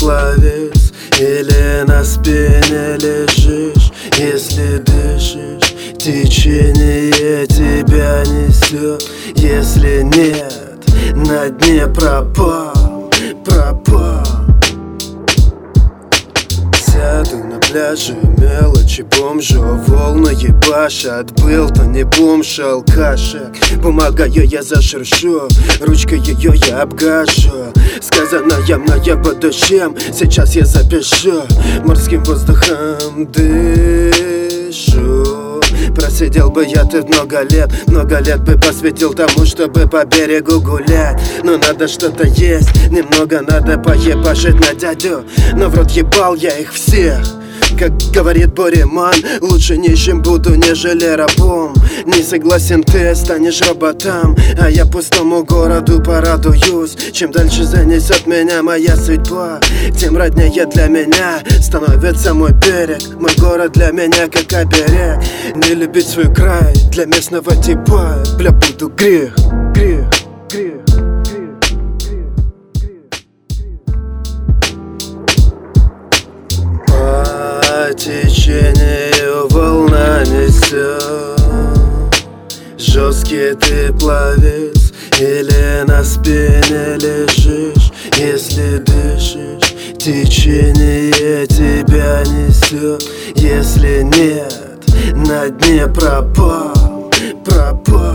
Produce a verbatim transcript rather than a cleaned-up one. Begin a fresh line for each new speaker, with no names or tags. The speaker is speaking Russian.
пловец или на спине лежишь, если дышишь, течение тебя несет. Если нет, на дне пропал, пропал. Сяду на пляже, мелочи бомжа, волны ебашат. Был то не бомж, а алкашек. Помогаю, я зашершу, ручкой ее я обгажу. Сказанное мною по душам, сейчас я запишу. Морским воздухом дышу. Просидел бы я тут много лет, много лет бы посвятил тому, чтобы по берегу гулять. Но надо что-то есть, немного надо поебашить на дядю. Но в рот ебал я их всех. Как говорит Бореман, лучше нищим буду, нежели рабом. Не согласен ты, станешь роботом, а я пустому городу порадуюсь. Чем дальше занесет меня моя судьба, тем роднее для меня становится мой берег. Мой город для меня как оберег. Не любить свой край для местного типа, бля, буду грех, грех, грех. Течению волна несет. Жесткий ты пловец или на спине лежишь, если дышишь, течение тебя несет. Если нет, на дне пропал, пропал.